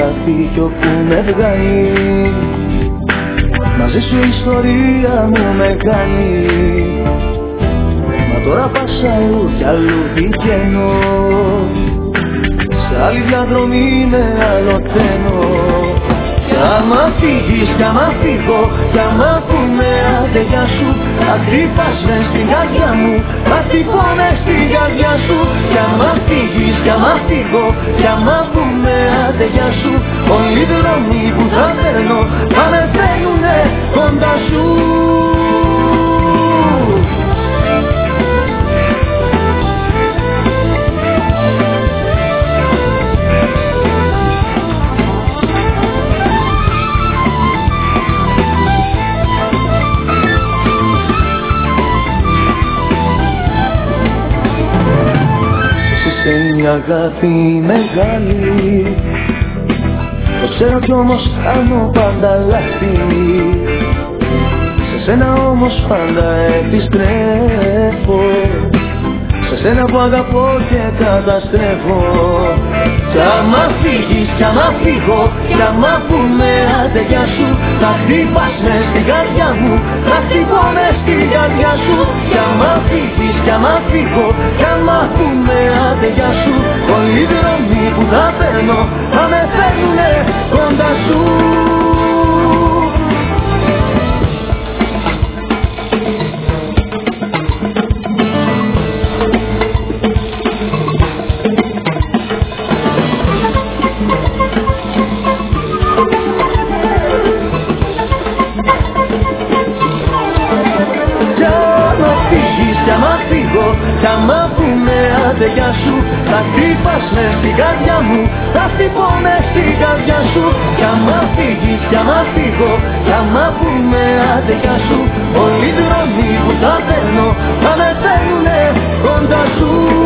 αγάπη κι όπου με βγάλει, μαζί σου η ιστορία μου μεγάλη. Μα τώρα πας αλλού κι αλλού πηγαίνω, σ' άλλη διαδρομή με άλλοτένω. Κι άμα φύγεις, κι άμα φύγω, κι άμα πούμε άντε γεια σου, θα χτυπάς μες στην καρδιά μου, θα χτυπώ μες στην καρδιά σου. Κι άμα φύγεις, κι άμα φύγω, κι άμα πούμε άντε γεια σου, όλοι οι δρόμοι που θα παίρνω θα με φέρνουνε κοντά σου. Μια αγάπη μεγάλη, το ξέρω κι όμως κάνω πάντα λάθη. Σε σένα όμως πάντα επιστρέφω, σε σένα που αγαπώ και καταστρέφω. Κι άμα φύγεις, κι άμα φύγω, κι άμα πούμε άντε γεια σου, θα χτυπάς μες στην καρδιά μου, θα χτυπώ μες στην καρδιά σου. Κι άμα φύγεις, κι άμα φύγω, κι άμα πούμε άντε γεια σου, όλοι οι δρόμοι που θα παίρνω θα με φέρνουνε κοντά σου. Κι άμα πούμε άντε γεια σου, θα χτυπάς μες στην καρδιά μου, θα χτυπώ μες στην καρδιά σου. Κι άμα φύγεις, κι άμα φύγω, κι άμα πούμε άντε γεια σου, όλοι οι δρόμοι που θα παίρνω θα με φέρνουνε κοντά σου.